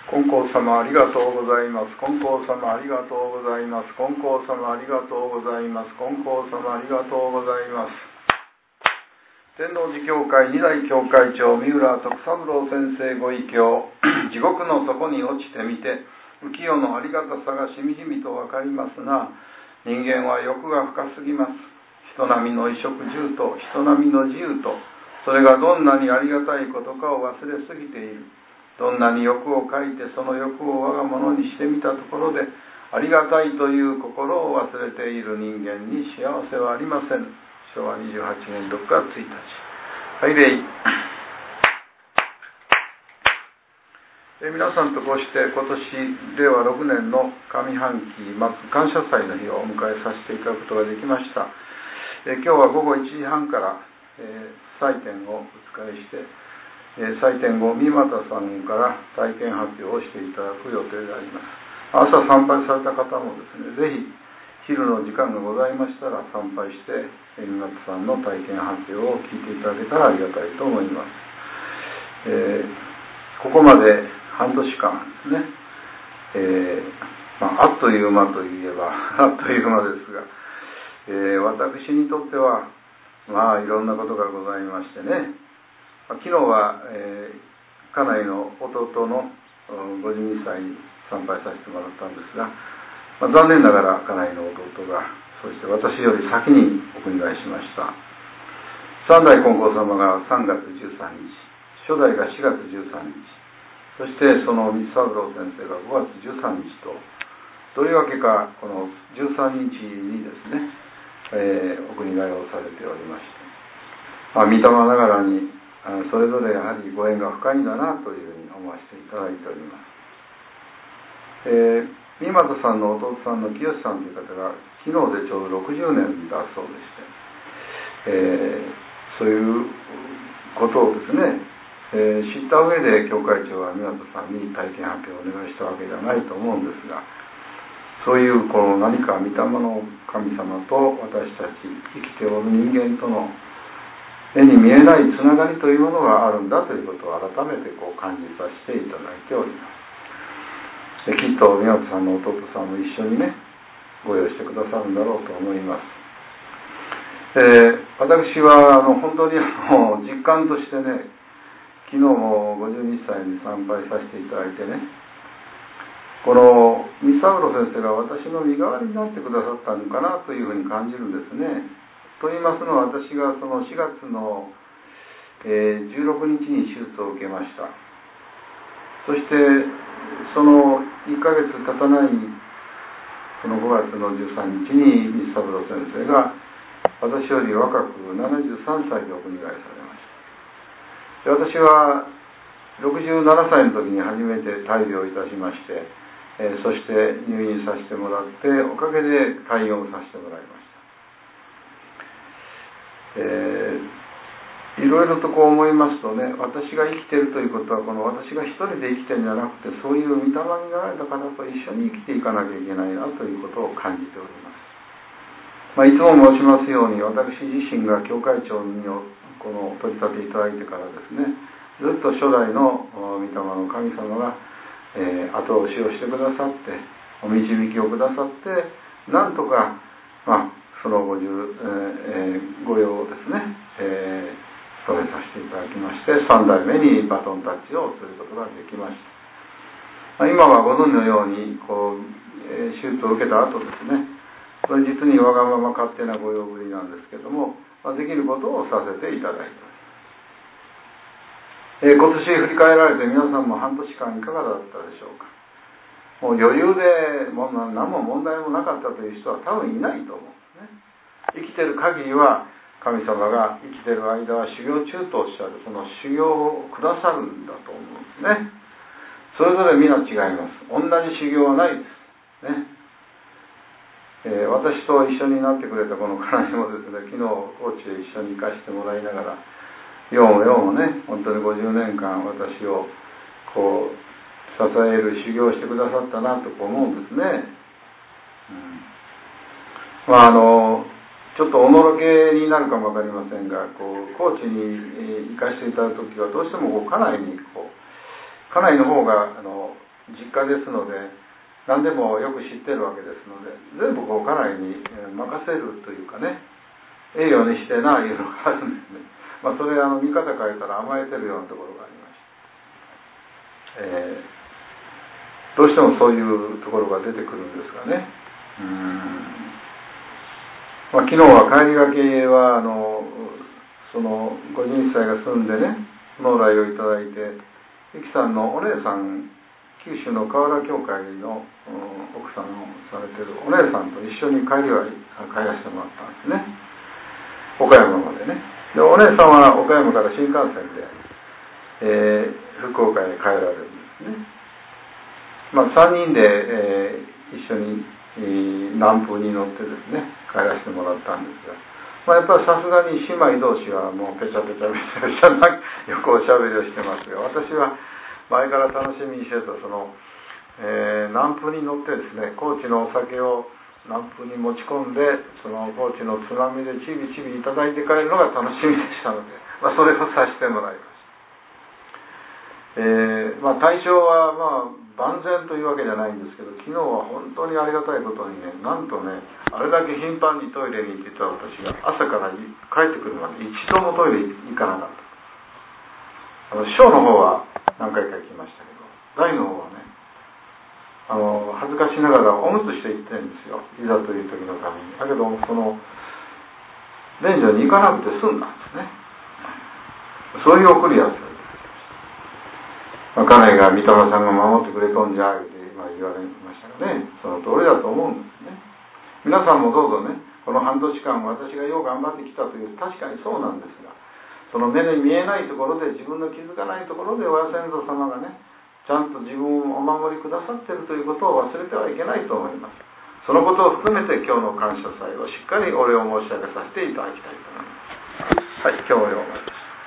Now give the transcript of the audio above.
金光様ありがとうございます。金光様ありがとうございます。金光様ありがとうございます。金光様ありがとうございます。天王寺教会二代教会長三浦徳三郎先生ご異教地獄の底に落ちてみて浮世のありがたさがしみじみと分かりますが、人間は欲が深すぎます。人並みの衣食住と人並みの自由と、それがどんなにありがたいことかを忘れすぎている。どんなに欲を書いてその欲を我が物にしてみたところで、ありがたいという心を忘れている人間に幸せはありません。昭和28年6月1日。はい、礼。皆さんとこうして今年令和6年の上半期末感謝祭の日をお迎えさせていただくことができました。今日は午後1時半から、祭典をお使いして、祭典後、三股さんから体験発表をしていただく予定であります。朝参拝された方もですね、ぜひ昼の時間がございましたら参拝して三股さんの体験発表を聞いていただけたらありがたいと思います。ここまで半年間ですね、あっという間といえばあっという間ですが、私にとってはいろんなことがございましてね、昨日は、家内の弟の52歳に参拝させてもらったんですが、残念ながら家内の弟がそして私より先にお国替えしました。三代金光様が3月13日、初代が4月13日、そしてその三三郎先生が5月13日と、どういうわけかこの13日にですね、お国替えをされておりまして、御霊ながらにそれぞれやはりご縁が深いんだなというふうに思わせていただいております。三股さんの弟さんの清さんという方が昨日でちょうど60年だそうでして、そういうことをですね、知った上で教会長は三股さんに体験発表をお願いしたわけではないと思うんですが、そういうこの何か御霊の神様と私たち生きておる人間との目に見えないつながりというものがあるんだということを改めて感じさせていただいております。きっと宮本さんの弟さんも一緒にねご用意してくださるんだろうと思います。私は本当に実感としてね、昨日も52歳に参拝させていただいてね、この三三郎先生が私の身代わりになってくださったのかなというふうに感じるんですね。と言いますのは、私がその4月の、16日に手術を受けました。そしてその1ヶ月経たないその5月の13日に三三郎先生が私より若く73歳でお国替えされました。で、私は67歳の時に初めて大病いたしまして、そして入院させてもらって、おかげで退院をさせてもらいました。いろいろと思いますとね、私が生きているということは、この私が一人で生きているんじゃなくて、そういう御霊になられた方と一緒に生きていかなきゃいけないなということを感じております。いつも申しますように、私自身が教会長にこの取り立ていただいてからですね、ずっと初代の御霊の神様が、後押しをしてくださって、お導きをくださって、なんとかそのご用をですね、務めさせていただきまして、3代目にバトンタッチをすることができました。今はご存知のように手術を受けた後ですね、これ実にわがまま勝手なご用ぶりなんですけども、できることをさせていただいております。今年振り返られて皆さんも半年間いかがだったでしょうか。もう余裕で何も問題もなかったという人は多分いないと思う。生きてる限りは神様が生きてる間は修行中とおっしゃる、その修行をくださるんだと思うんですね。それぞれ皆違います。同じ修行はないですね。私と一緒になってくれたこの家内もですね、昨日高知へ一緒に行かせてもらいながら、ようもね、本当に50年間私を支える修行をしてくださったなと思うんですね。ちょっとおのろけになるかもわかりませんが、高知に行かせていただくときはどうしても家内の方が実家ですので、何でもよく知ってるわけですので、全部家内に任せるというかね、栄養にしてないうのがあるんですね。それ見方変えたら甘えてるようなところがありまして、どうしてもそういうところが出てくるんですがね。昨日は帰りがけはそのご人妻が住んでね、納来をいただいて、ゆきさんのお姉さん、九州の河原教会の奥さんをされてるお姉さんと一緒に帰らせてもらったんですね、岡山までね。でお姉さんは岡山から新幹線で、福岡へ帰られるんですね。3人で、一緒に南風に乗ってですね帰らせてもらったんですが、やっぱりさすがに姉妹同士はもうペチャペチャペチャペチャなよくおしゃべりをしてますが、私は前から楽しみにしてた南風に乗ってですね、高知のお酒を南風に持ち込んで、その高知のつまみでちびちびいただいて帰るのが楽しみでしたので、それをさせてもらいました。対象は万全というわけじゃないんですけど、昨日は本当にありがたいことにね、なんとね、あれだけ頻繁にトイレに行ってた私が朝から帰ってくるまで一度もトイレ行かなかった。小の方は何回か行きましたけど、大の方はね、恥ずかしながらおむつして行ってるんですよ、いざという時のために。だけどその便所に行かなくて済んだんですね。そういう送りやすい。家内が御霊さんが守ってくれとんじゃって言われましたがね、その通りだと思うんですね。皆さんもどうぞね、この半年間私がよう頑張ってきたという、確かにそうなんですが、その目に見えないところで、自分の気づかないところで親先祖様がね、ちゃんと自分をお守りくださっているということを忘れてはいけないと思います。そのことを含めて今日の感謝祭をしっかりお礼を申し上げさせていただきたいと思います。はい、今日はよう